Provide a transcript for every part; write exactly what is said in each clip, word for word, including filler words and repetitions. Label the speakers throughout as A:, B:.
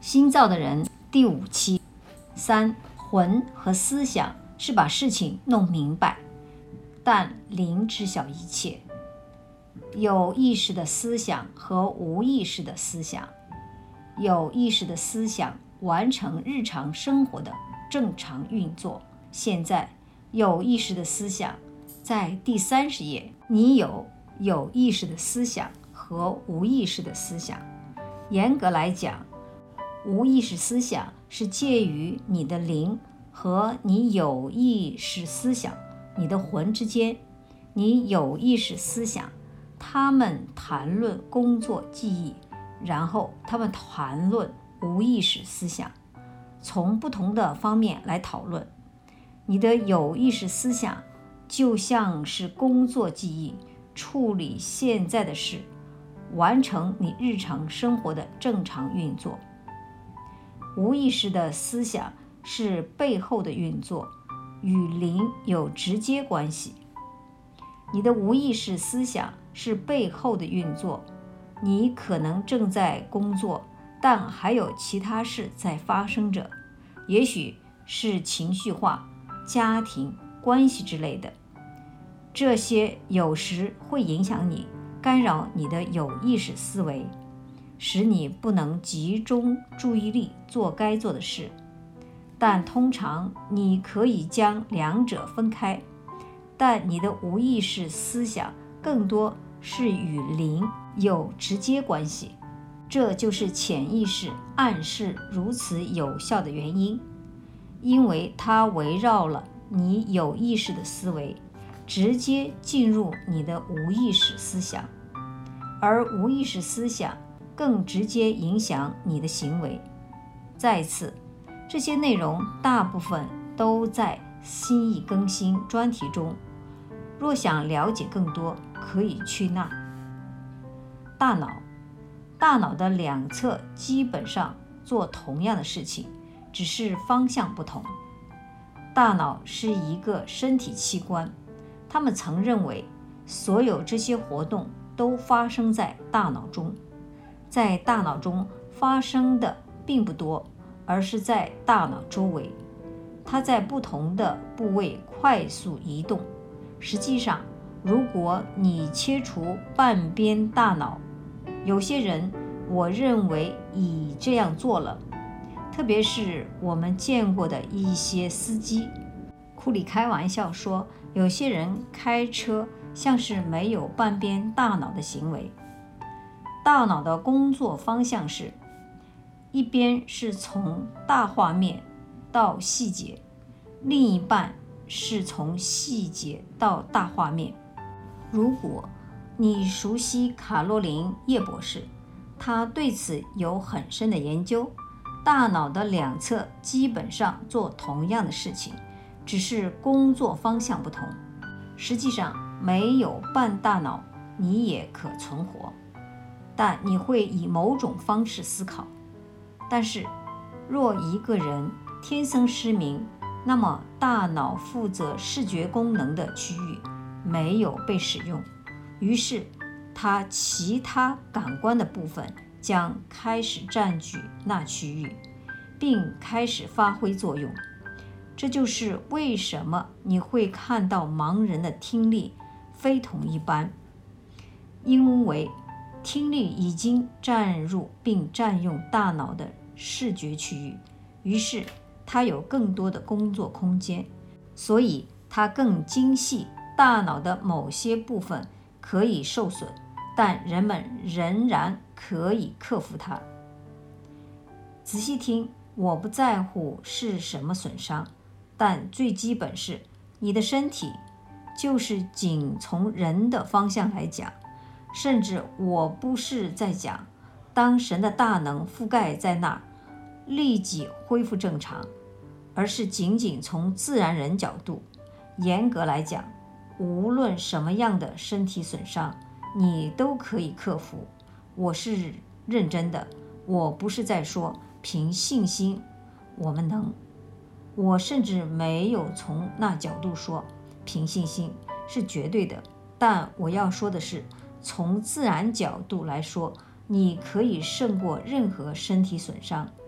A: 新造的人第五期。三、魂和思想是把事情弄明白，但灵知晓一切。有意识的思想和无意识的思想。有意识的思想完成日常生活的正常运作。现在有意识的思想在第三十页，你有有意识的思想和无意识的思想。严格来讲，无意识思想是介于你的灵和你有意识思想，你的魂之间。你有意识思想，他们谈论工作记忆，然后他们谈论无意识思想，从不同的方面来讨论。你的有意识思想就像是工作记忆，处理现在的事，完成你日常生活的正常运作。无意识的思想是背后的运作，与灵有直接关系。你的无意识思想是背后的运作，你可能正在工作，但还有其他事在发生着，也许是情绪化、家庭关系之类的。这些有时会影响你，干扰你的有意识思维，使你不能集中注意力做该做的事。但通常你可以将两者分开，但你的无意识思想更多是与灵有直接关系。这就是潜意识暗示如此有效的原因，因为它围绕了你有意识的思维，直接进入你的无意识思想，而无意识思想更直接影响你的行为。再次，这些内容大部分都在心意更新专题中，若想了解更多，可以去那。大脑，大脑的两侧基本上做同样的事情，只是方向不同。大脑是一个身体器官，他们曾认为所有这些活动都发生在大脑中。在大脑中发生的并不多，而是在大脑周围，它在不同的部位快速移动。实际上，如果你切除半边大脑，有些人我认为已这样做了，特别是我们见过的一些司机。库里开玩笑说，有些人开车像是没有半边大脑的行为。大脑的工作方向是，一边是从大画面到细节，另一半是从细节到大画面。如果你熟悉卡罗琳叶博士，他对此有很深的研究。大脑的两侧基本上做同样的事情，只是工作方向不同。实际上，没有半大脑，你也可存活，但你会以某种方式思考。但是，若一个人天生失明，那么大脑负责视觉功能的区域没有被使用，于是他其他感官的部分将开始占据那区域，并开始发挥作用。这就是为什么你会看到盲人的听力非同一般，因为听力已经占入并占用大脑的视觉区域，于是它有更多的工作空间，所以它更精细。大脑的某些部分可以受损，但人们仍然可以克服它。仔细听，我不在乎是什么损伤，但最基本是你的身体，就是仅从人的方向来讲，甚至我不是在讲当神的大能覆盖在那儿立即恢复正常，而是仅仅从自然人角度。严格来讲，无论什么样的身体损伤，你都可以克服。我是认真的，我不是在说凭信心我们能。我甚至没有从那角度说凭信心是绝对的，但我要说的是，从自然角度来说，你可以胜过任何身体损伤，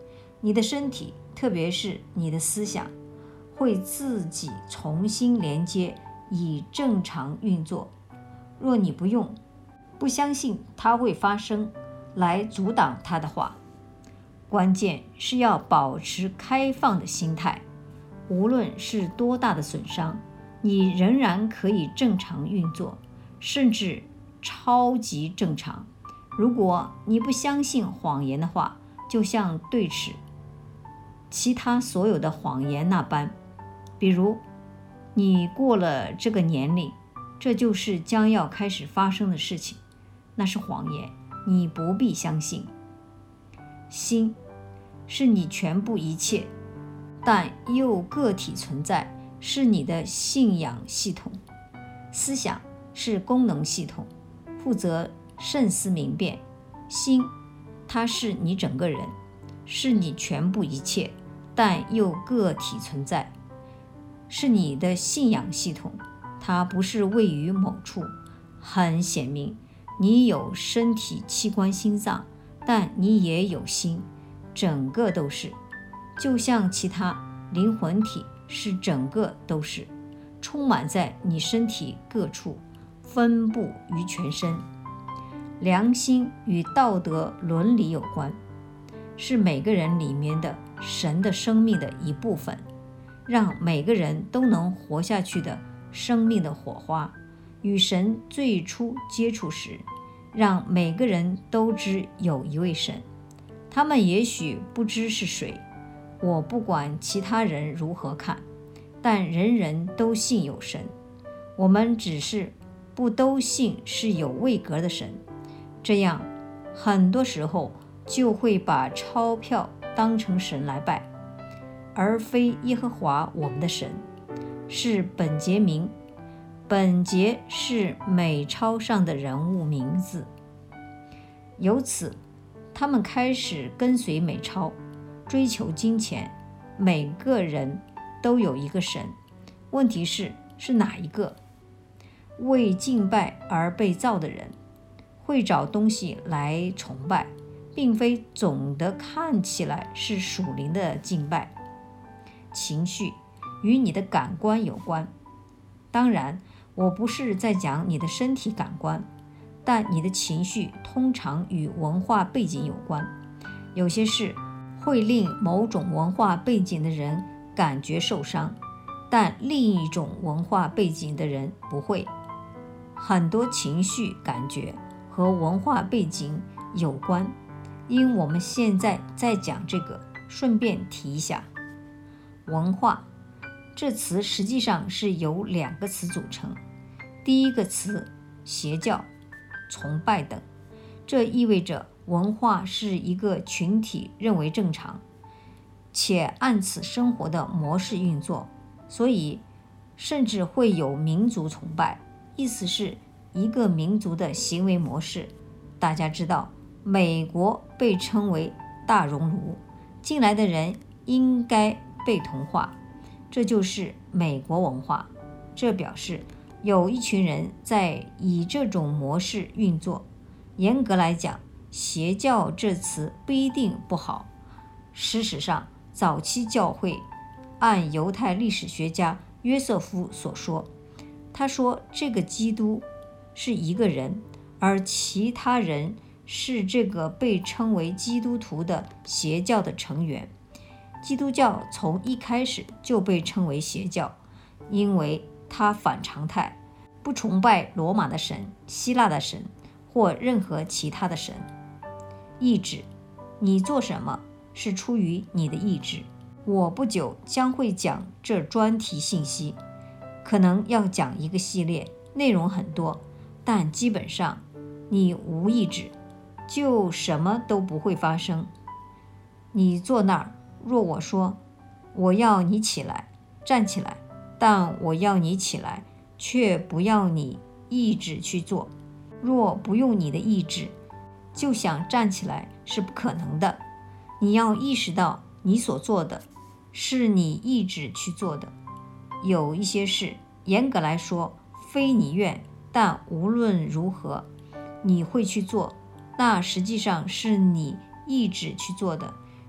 A: 你的身体，特别是你的思想，会自己重新连接，以正常运作。若你不用，不相信它会发生，来阻挡它的话，关键是要保持开放的心态。无论是多大的损伤，你仍然可以正常运作，甚至超级正常。如果你不相信谎言的话，就像对峙其他所有的谎言那般，比如你过了这个年龄，这就是将要开始发生的事情，那是谎言，你不必相信。心是你全部一切，但又个体存在，是你的信仰系统。思想是功能系统，负责慎思明辨。心，它是你整个人，是你全部一切，但又个体存在，是你的信仰系统。它不是位于某处，很显明，你有身体器官心脏，但你也有心，整个都是。就像其他灵魂体是整个都是，充满在你身体各处，分布于全身。良心与道德伦理有关，是每个人里面的神的生命的一部分，让每个人都能活下去的生命的火花。与神最初接触时，让每个人都知有一位神，他们也许不知是谁，我不管其他人如何看，但人人都信有神。我们只是不都信是有位格的神，这样很多时候就会把钞票当成神来拜，而非耶和华我们的神，是本节名。本节是美钞上的人物名字。由此他们开始跟随美钞，追求金钱。每个人都有一个神，问题是是哪一个？为敬拜而被造的人会找东西来崇拜，并非总的看起来是属灵的敬拜。情绪与你的感官有关，当然我不是在讲你的身体感官，但你的情绪通常与文化背景有关。有些事会令某种文化背景的人感觉受伤，但另一种文化背景的人不会。很多情绪感觉和文化背景有关，因我们现在在讲这个，顺便提一下。文化这词实际上是由两个词组成，第一个词邪教、崇拜等，这意味着文化是一个群体认为正常且按此生活的模式运作，所以甚至会有民族崇拜，意思是一个民族的行为模式。大家知道美国被称为大熔炉，进来的人应该被同化，这就是美国文化。这表示有一群人在以这种模式运作。严格来讲，邪教这词不一定不好。事实上，早期教会按犹太历史学家约瑟夫所说，他说这个基督是一个人，而其他人是这个被称为基督徒的邪教的成员。基督教从一开始就被称为邪教，因为它反常态，不崇拜罗马的神、希腊的神或任何其他的神。意志，你做什么是出于你的意志。我不久将会讲这专题信息，可能要讲一个系列，内容很多，但基本上你无意志，就什么都不会发生。你坐那儿，若我说我要你起来，站起来，但我要你起来，却不要你意志去做。若不用你的意志，就想站起来是不可能的。你要意识到你所做的是你意志去做的。有一些事，严格来说非你愿，但无论如何你会去做，那实际上是你意志去做的。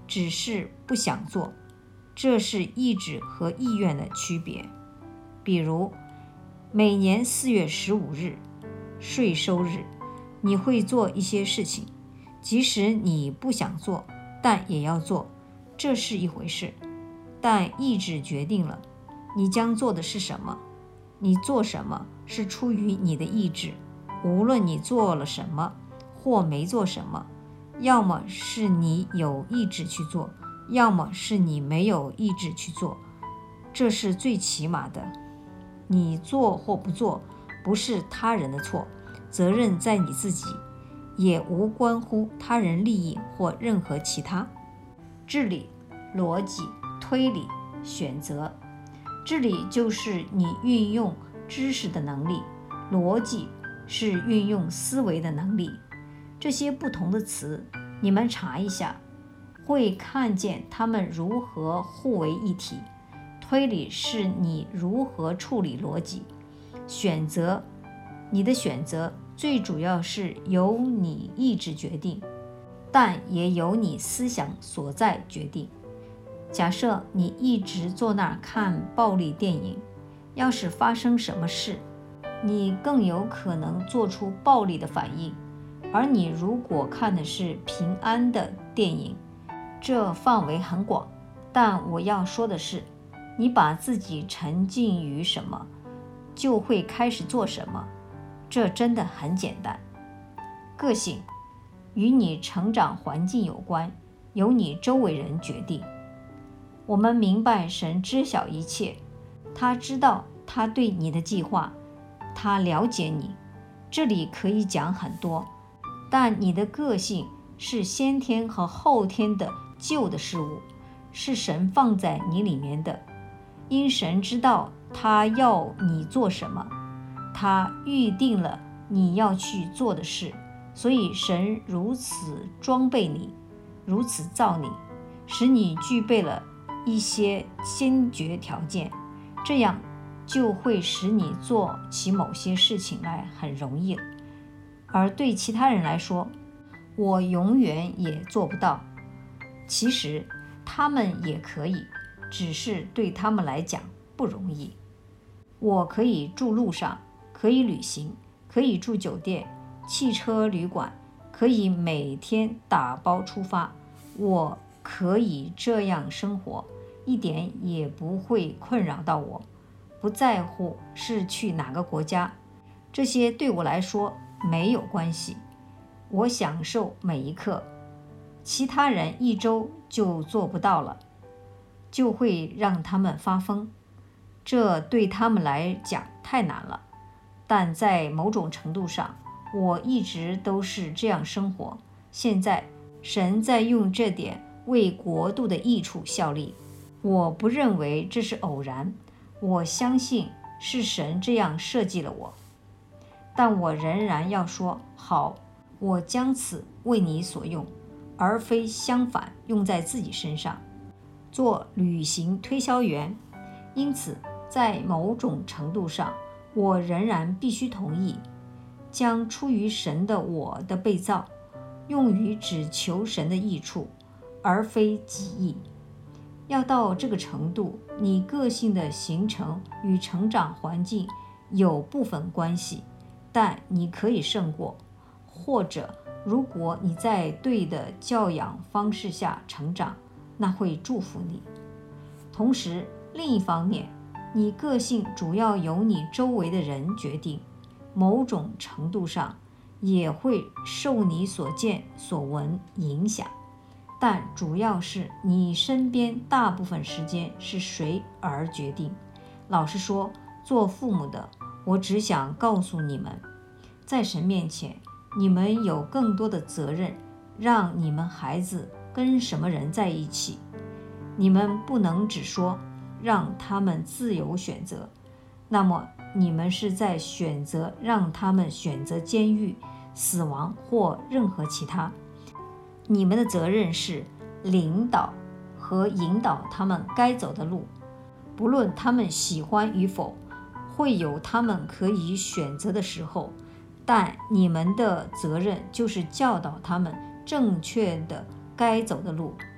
A: 只是不想做，这是意志和意愿的区别。比如，每年四月十五日，税收日，你会做一些事情，即使你不想做，但也要做，这是一回事。但意志决定了你将做的是什么，你做什么是出于你的意志，无论你做了什么或没做什么，要么是你有意志去做，要么是你没有意志去做，这是最起码的。你做或不做不是他人的错，责任在你自己，也无关乎他人利益或任何其他。智理、逻辑、推理、选择。智理就是你运用知识的能力，逻辑是运用思维的能力。这些不同的词，你们查一下，会看见它们如何互为一体。推理是你如何处理逻辑。选择，你的选择最主要是由你意志决定，但也由你思想所在决定。假设你一直坐那儿看暴力电影，要是发生什么事，你更有可能做出暴力的反应。而你如果看的是平安的电影，这范围很广，但我要说的是，你把自己沉浸于什么，就会开始做什么，这真的很简单。个性与你成长环境有关，由你周围人决定。我们明白神知晓一切，他知道他对你的计划，他了解你。这里可以讲很多，但你的个性是先天和后天的旧的事物，是神放在你里面的。因神知道他要你做什么，他预定了你要去做的事，所以神如此装备你，如此造你，使你具备了一些先决条件，这样就会使你做起某些事情来很容易了。而对其他人来说，我永远也做不到。其实他们也可以，只是对他们来讲不容易。我可以住路上，可以旅行，可以住酒店、汽车旅馆，可以每天打包出发，我可以这样生活，一点也不会困扰到我。不在乎是去哪个国家，这些对我来说没有关系。我享受每一刻，其他人一周就做不到了，就会让他们发疯，这对他们来讲太难了。但在某种程度上，我一直都是这样生活。现在神在用这点为国度的益处效力，我不认为这是偶然，我相信是神这样设计了我。但我仍然要说，好，我将此为你所用，而非相反用在自己身上。做旅行推销员，因此在某种程度上，我仍然必须同意，将出于神的我的被造，用于只求神的益处，而非己意。要到这个程度，你个性的形成与成长环境有部分关系，但你可以胜过，或者如果你在对的教养方式下成长，那会祝福你。同时，另一方面，你个性主要由你周围的人决定，某种程度上也会受你所见所闻影响，但主要是你身边大部分时间是谁而决定。老实说，做父母的，我只想告诉你们，在神面前，你们有更多的责任，让你们孩子跟什么人在一起。你们不能只说让他们自由选择，那么你们是在选择让他们选择监狱、死亡或任何其他。你们的责任是领导和引导他们该走的路，不论他们喜欢与否，会有他们可以选择的时候，但你们的责任就是教导他们正确的该走的路，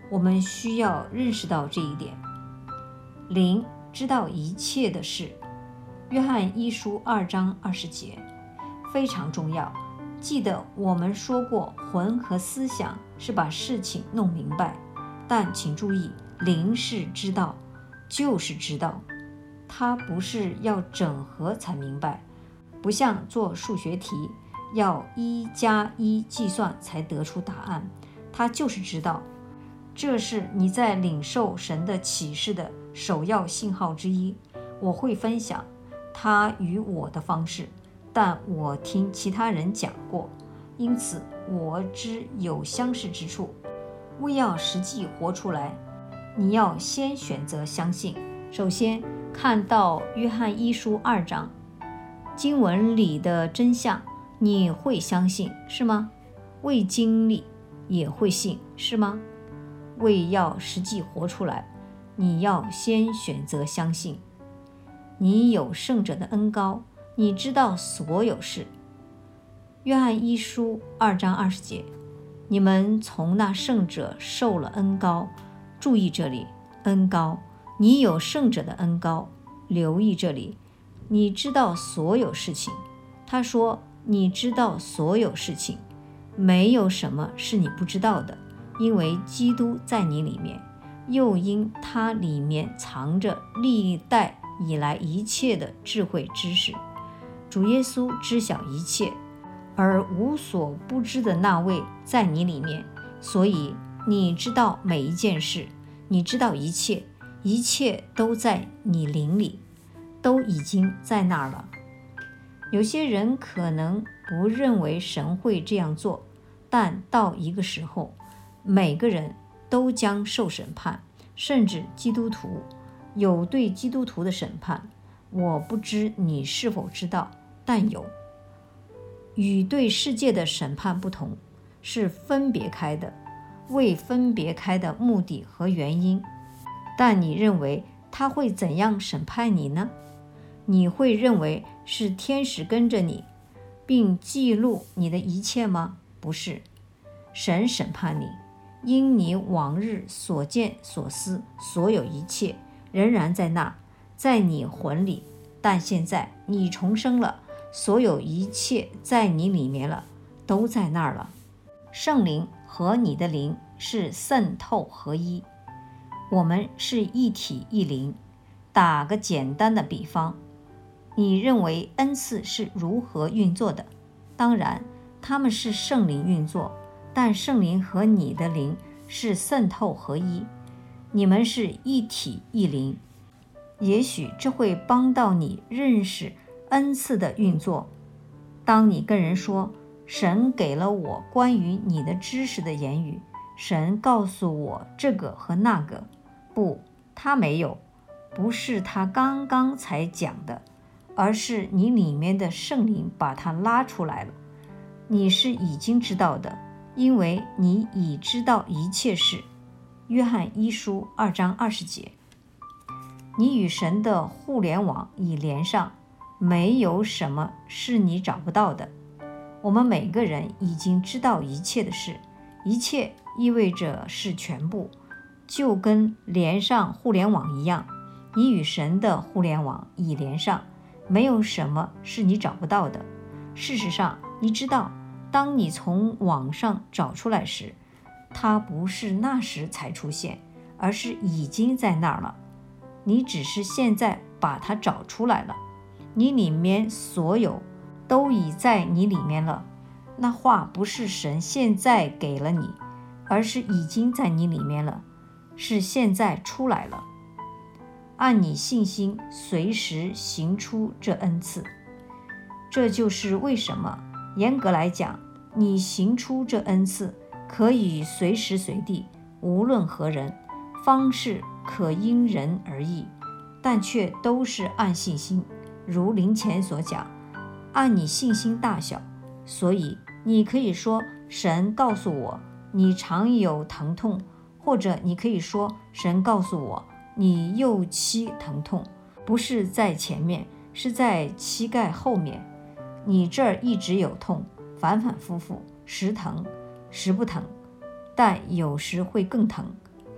A: 我们需要认识到这一点。灵知道一切的事，约翰一书二章二十节，非常重要。记得我们说过，魂和思想是把事情弄明白，但请注意，灵是知道，就是知道，它不是要整合才明白，不像做数学题要一加一计算才得出答案，它就是知道。这是你在领受神的启示的首要信号之一。我会分享他与我的方式，但我听其他人讲过，因此我知有相似之处。为要实际活出来，你要先选择相信。首先看到约翰一书二章，经文里的真相你会相信是吗？未经历也会信是吗？为要实际活出来，你要先选择相信。你有圣者的恩膏，你知道所有事。约翰一书二章二十节，你们从那圣者受了恩膏。注意这里，恩膏，你有圣者的恩膏。留意这里，你知道所有事情。他说你知道所有事情，没有什么是你不知道的，因为基督在你里面，又因他里面藏着历代以来一切的智慧知识。主耶稣知晓一切，而无所不知的那位在你里面，所以你知道每一件事，你知道一切，一切都在你灵里，都已经在那儿了。有些人可能不认为神会这样做，但到一个时候，每个人都将受审判，甚至基督徒有对基督徒的审判。我不知你是否知道，但有。与对世界的审判不同，是分别开的，为分别开的目的和原因。但你认为他会怎样审判你呢？你会认为是天使跟着你，并记录你的一切吗？不是，神审判你，因你往日所见所思所有一切仍然在那，在你魂里，但现在你重生了，所有一切在你里面了，都在那儿了。圣灵和你的灵是渗透合一，我们是一体一灵。打个简单的比方，你认为恩赐是如何运作的？当然，他们是圣灵运作，但圣灵和你的灵是渗透合一，你们是一体一灵。也许这会帮到你认识恩赐的运作。当你跟人说，神给了我关于你的知识的言语，神告诉我这个和那个，不，他没有，不是他刚刚才讲的，而是你里面的圣灵把它拉出来了。你是已经知道的，因为你已知道一切事。约翰一书二章二十节，你与神的互联网已连上，没有什么是你找不到的。我们每个人已经知道一切的事，一切意味着是全部，就跟连上互联网一样。你与神的互联网已连上，没有什么是你找不到的。事实上，你知道，当你从网上找出来时，它不是那时才出现，而是已经在那儿了。你只是现在把它找出来了，你里面所有都已在你里面了。那话不是神现在给了你，而是已经在你里面了，是现在出来了。按你信心随时行出这恩赐。这就是为什么严格来讲，你行出这恩赐可以随时随地，无论何人，方式可因人而异，但却都是按信心，如灵前所讲，按你信心大小。所以你可以说，神告诉我你常有疼痛，或者你可以说，神告诉我你右膝疼痛，不是在前面，是在膝盖后面，你这儿一直有痛，反反复复，时疼时不疼，但有时会更疼。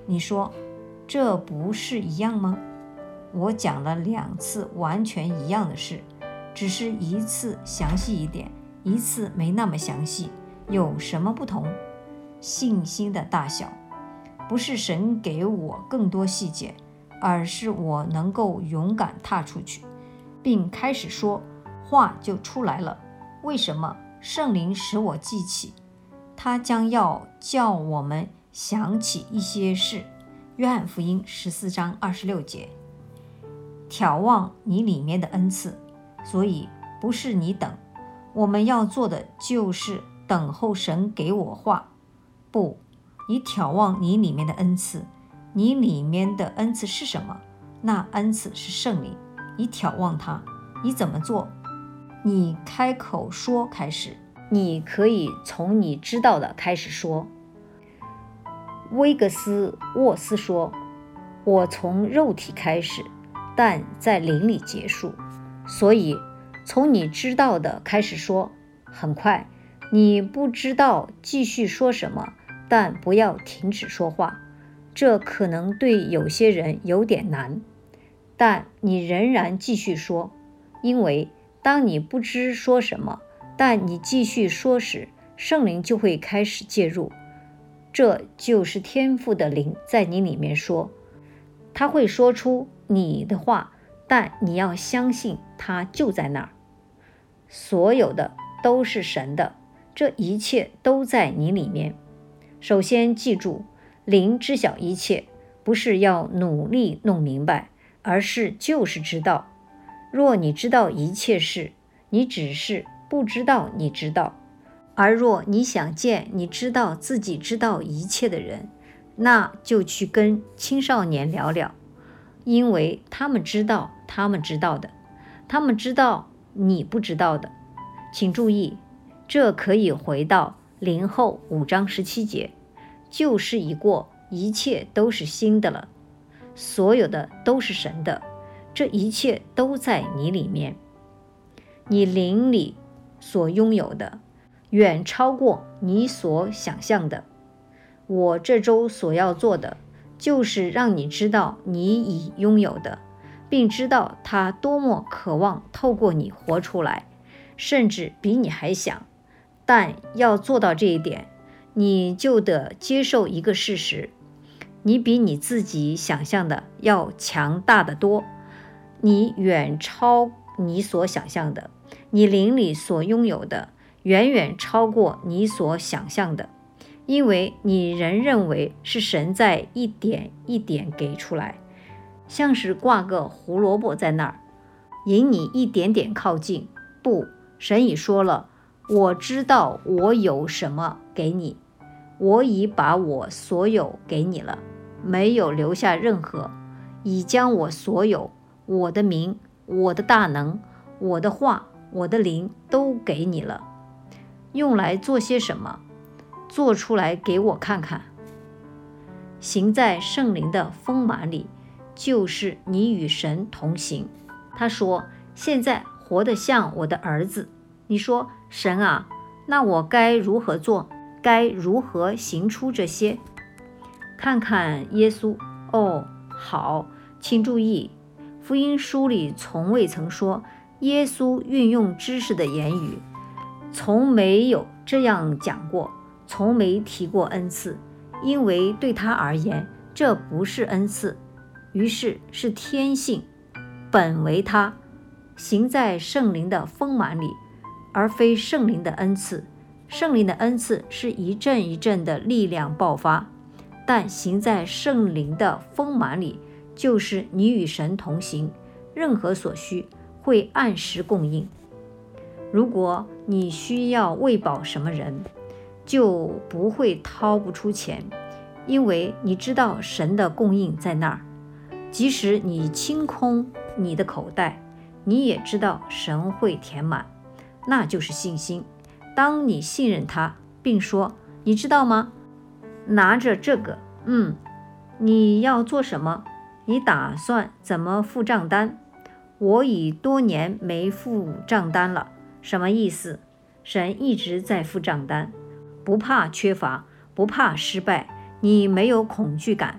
A: 你说这不是一样吗？我讲了两次完全一样的事，只是一次详细一点，一次没那么详细，有什么不同？信心的大小，不是神给我更多细节，而是我能够勇敢踏出去，并开始说，话就出来了。为什么？圣灵使我记起，他将要叫我们想起一些事。约翰福音十四章二十六节。眺望你里面的恩赐，所以不是你等，我们要做的就是等候神给我话。不，你眺望你里面的恩赐，你里面的恩赐是什么？那恩赐是圣灵，你眺望它，你怎么做？你开口说开始，你可以从你知道的开始说。威格斯沃斯说，我从肉体开始，但在灵里结束。所以从你知道的开始说，很快你不知道继续说什么，但不要停止说话。这可能对有些人有点难，但你仍然继续说，因为当你不知说什么，但你继续说时，圣灵就会开始介入。这就是天父的灵在你里面说，他会说出你的话，但你要相信他就在那儿。所有的都是神的，这一切都在你里面。首先记住，灵知晓一切，不是要努力弄明白，而是就是知道。若你知道一切事，你只是不知道你知道。而若你想见你知道自己知道一切的人，那就去跟青少年聊聊，因为他们知道他们知道的，他们知道你不知道的。请注意，这可以回到灵后五章十七节，旧事已过，一切都是新的了。所有的都是神的，这一切都在你里面。你灵里所拥有的远超过你所想象的。我这周所要做的，就是让你知道你已拥有的，并知道它多么渴望透过你活出来，甚至比你还想。但要做到这一点，你就得接受一个事实，你比你自己想象的要强大得多，你远超你所想象的，你灵里所拥有的远远超过你所想象的，因为你仍认为是神在一点一点给出来，像是挂个胡萝卜在那儿，引你一点点靠近。不，神已说了，我知道我有什么给你，我已把我所有给你了，没有留下任何，已将我所有，我的名，我的大能，我的话，我的灵都给你了。用来做些什么？做出来给我看看。行在圣灵的丰满里，就是你与神同行。他说，现在活得像我的儿子。你说，神啊，那我该如何做？该如何行出这些？看看耶稣。哦，好，请注意，福音书里从未曾说耶稣运用知识的言语，从没有这样讲过，从没提过恩赐，因为对他而言，这不是恩赐，于是是天性，本为他，行在圣灵的丰满里，而非圣灵的恩赐。圣灵的恩赐是一阵一阵的力量爆发，但行在圣灵的丰满里，就是你与神同行，任何所需会按时供应。如果你需要喂饱什么人，就不会掏不出钱，因为你知道神的供应在那儿。即使你清空你的口袋，你也知道神会填满，那就是信心。当你信任他，并说，你知道吗？拿着这个，嗯，你要做什么？你打算怎么付账单？我已多年没付账单了。什么意思？神一直在付账单，不怕缺乏，不怕失败，你没有恐惧感，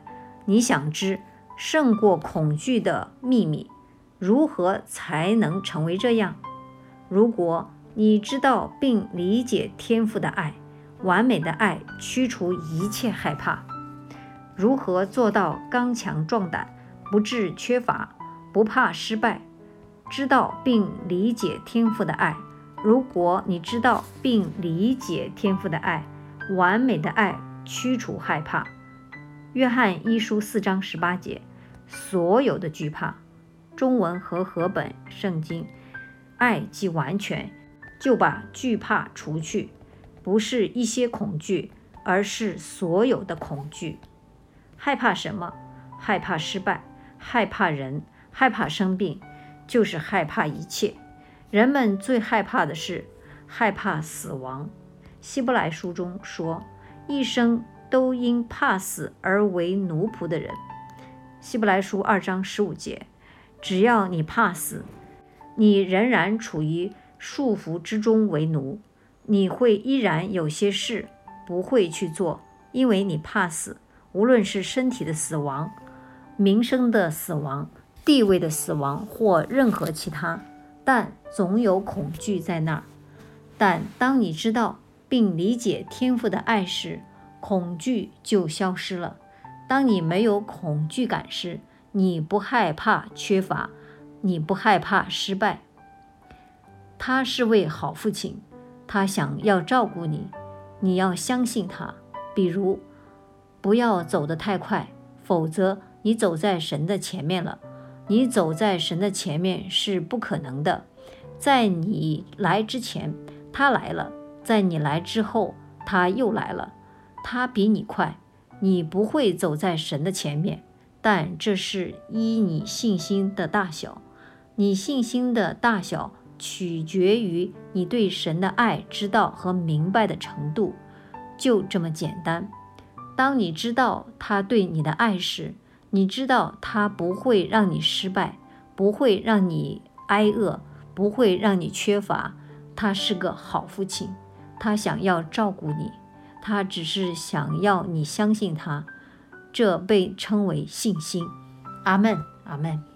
A: 你想知胜过恐惧的秘密，如何才能成为这样？如果你知道并理解天父的爱，完美的爱驱除一切害怕。如何做到刚强壮胆，不致缺乏，不怕失败？知道并理解天父的爱。如果你知道并理解天父的爱，完美的爱驱除害怕。约翰一书四章十八节，所有的惧怕，中文和合本圣经，爱既完全，就把惧怕除去，不是一些恐惧，而是所有的恐惧。害怕什么？害怕失败，害怕人，害怕生病，就是害怕一切。人们最害怕的是害怕死亡。希伯来书中说，一生都因怕死而为奴仆的人。希伯来书二章十五节，只要你怕死，你仍然处于束缚之中为奴，你会依然有些事不会去做，因为你怕死。无论是身体的死亡、名声的死亡、地位的死亡或任何其他，但总有恐惧在那儿。但当你知道并理解天父的爱时，恐惧就消失了。当你没有恐惧感时，你不害怕缺乏，你不害怕失败。他是位好父亲，他想要照顾你，你要相信他。比如，不要走得太快，否则你走在神的前面了。你走在神的前面是不可能的。在你来之前，他来了；在你来之后，他又来了。他比你快，你不会走在神的前面，但这是依你信心的大小。你信心的大小取决于你对神的爱知道和明白的程度，就这么简单。当你知道他对你的爱时，你知道他不会让你失败，不会让你挨饿，不会让你缺乏。他是个好父亲，他想要照顾你，他只是想要你相信他。这被称为信心。阿们，阿们。